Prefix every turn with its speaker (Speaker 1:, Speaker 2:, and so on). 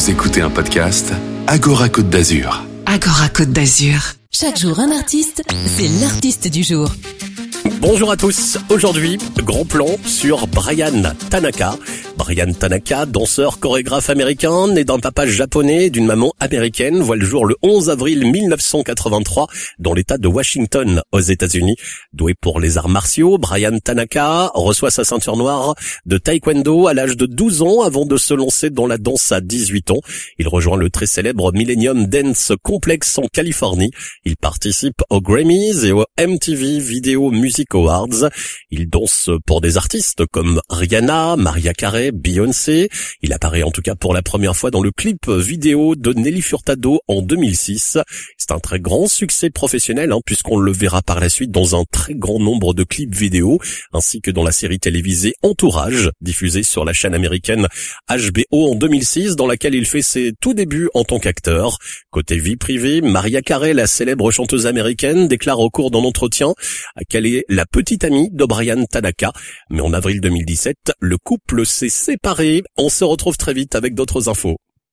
Speaker 1: Vous écoutez un podcast Agora Côte d'Azur.
Speaker 2: Agora Côte d'Azur.
Speaker 3: Chaque jour un artiste, c'est l'artiste du jour.
Speaker 4: Bonjour à tous, aujourd'hui, grand plan sur Brian Tanaka. Brian Tanaka, danseur chorégraphe américain, né d'un papa japonais et d'une maman américaine, voit le jour le 11 avril 1983 dans l'état de Washington, aux États-Unis. Doué pour les arts martiaux, Brian Tanaka reçoit sa ceinture noire de taekwondo à l'âge de 12 ans avant de se lancer dans la danse à 18 ans. Il rejoint le très célèbre Millennium Dance Complex en Californie. Il participe aux Grammys et aux MTV Video Music Awards. Il danse pour des artistes comme Rihanna, Mariah Carey, Beyoncé. Il apparaît en tout cas pour la première fois dans le clip vidéo de Nelly Furtado en 2006. C'est un très grand succès professionnel puisqu'on le verra par la suite dans un très grand nombre de clips vidéo ainsi que dans la série télévisée Entourage diffusée sur la chaîne américaine HBO en 2006 dans laquelle il fait ses tout débuts en tant qu'acteur. Côté vie privée, Mariah Carey, la célèbre chanteuse américaine, déclare au cours d'un entretien qu'elle est la petite amie de Brian Tanaka. Mais en avril 2017, le couple s'est séparé. On se retrouve très vite avec d'autres infos.